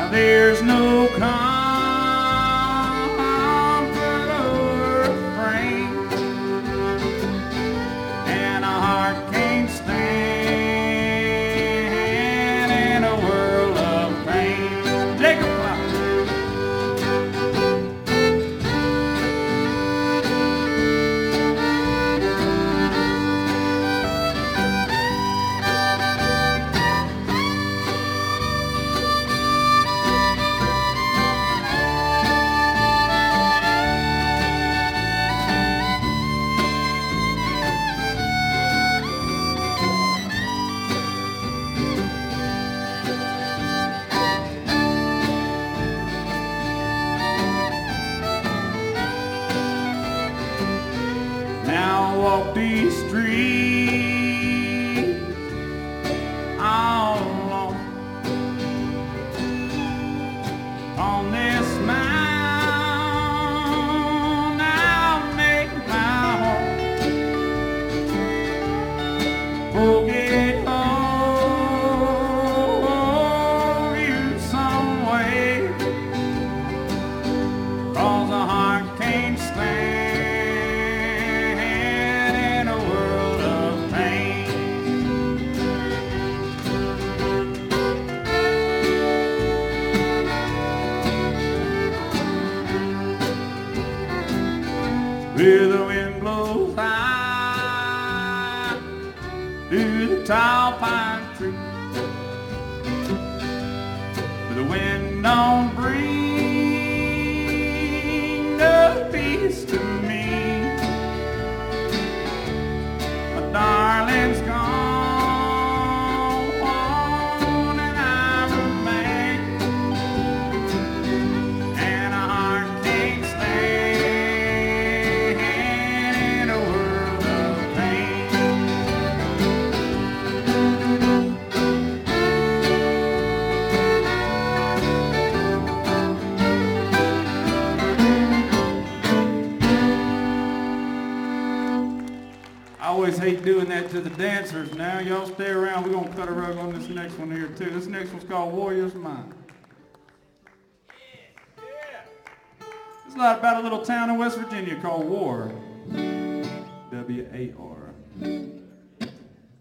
There's no comfort or frame, and a heart can't stand in a world of pain. Jacob Flower. Now walk these streets all alone on this mountain. I'll make my home. Forget hold you some way, 'cause a heart can't stand where the wind blows high through the tall pine tree, but the wind don't bring no peace to me. My darling's gone and I remain, and a heart can't stand in a world of pain. I always hate doing that to the dancers. Now y'all stay around. We're gonna cut a rug on this next one here too. This next one's called Warrior's Mind. It's a lot about a little town in West Virginia called War. W-A-R.